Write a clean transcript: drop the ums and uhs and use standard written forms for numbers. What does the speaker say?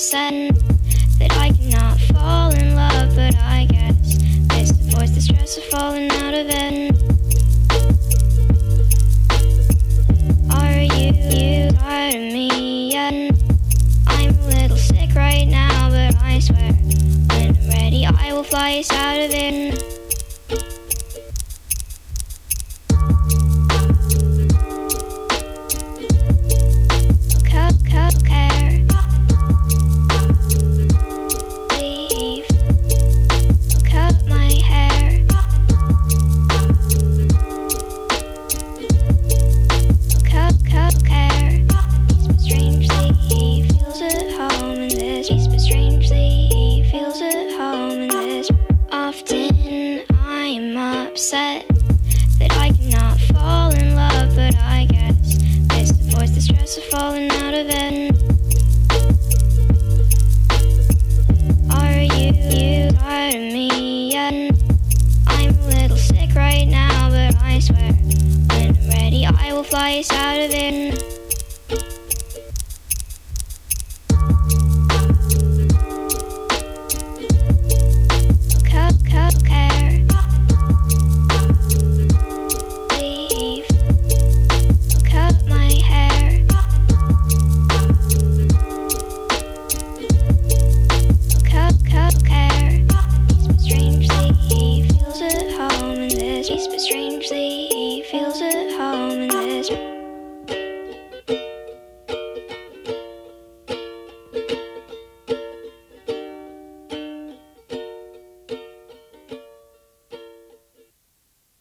said that I cannot fall in love, but I guess it's the voice, the stress of falling out of bed. Are you tired of me yet? I'm a little sick right now, but I swear when I'm ready I will fly us out of it.